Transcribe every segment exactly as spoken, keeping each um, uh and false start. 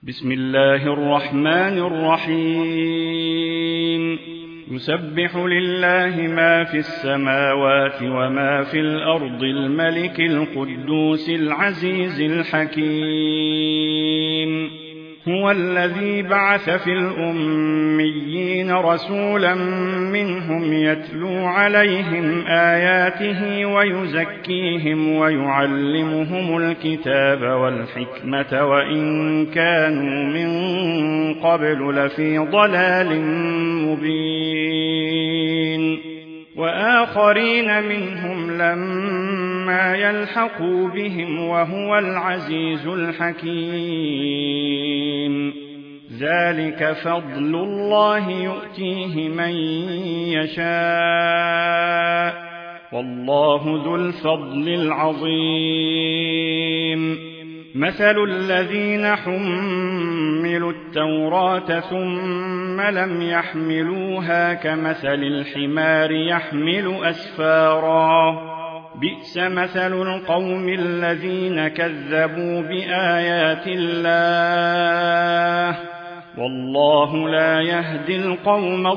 بسم الله الرحمن الرحيم يسبح لله ما في السماوات وما في الأرض الملك القدوس العزيز الحكيم هو الذي بعث في الأميين رسولا منهم يتلو عليهم آياته ويزكيهم ويعلمهم الكتاب والحكمة وإن كانوا من قبل لفي ضلال مبين وآخرين منهم لما يلحقوا بهم وهو العزيز الحكيم ذلك فضل الله يؤتيه من يشاء والله ذو الفضل العظيم مثل الذين حملوا التوراة ثم لم يحملوها كمثل الحمار يحمل أسفارا بئس مثل القوم الذين كذبوا بآيات الله والله لا يهدي القوم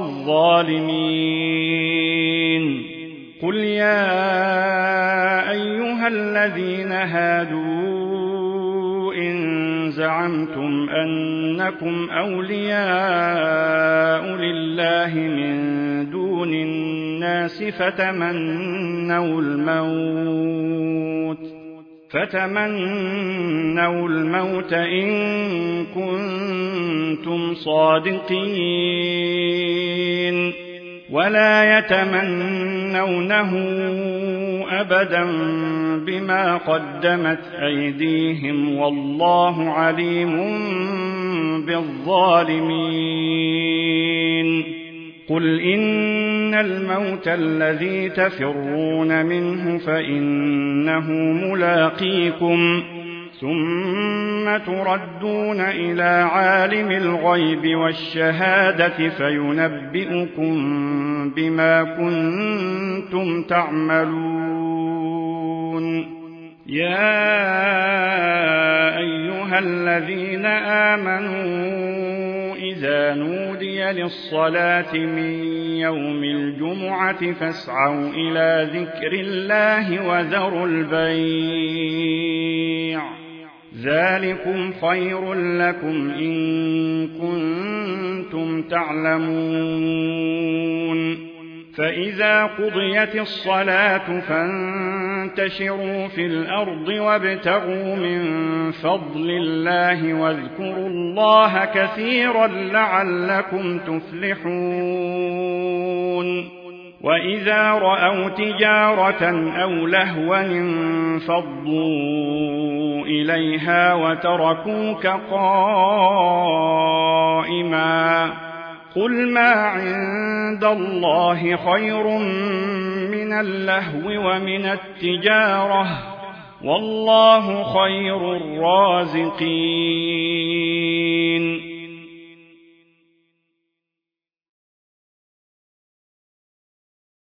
الظالمين قل يا أيها الذين هادوا إن زعمتم أنكم أولياء لله من دون الناس فتمنوا الموت فتمنوا الموت إن كنتم صادقين ولا يتمنونه أبدا بما قدمت أيديهم والله عليم بالظالمين قل إن الموت الذي تفرون منه فإنه ملاقيكم ثم تردون إلى عالم الغيب والشهادة فينبئكم بما كنتم تعملون يا أيها الذين آمنوا إذا نودي للصلاة من يوم الجمعة فاسعوا إلى ذكر الله وذروا البيع ذلكم خير لكم إن كنتم تعلمون فإذا قضيت الصلاة فانتشروا في الأرض وابتغوا من فضل الله واذكروا الله كثيرا لعلكم تفلحون وإذا رأوا تجارة أو لهوا انفضوا إليها وتركوك قائما قل ما عند الله خير من اللهو ومن التجارة والله خير الرازقين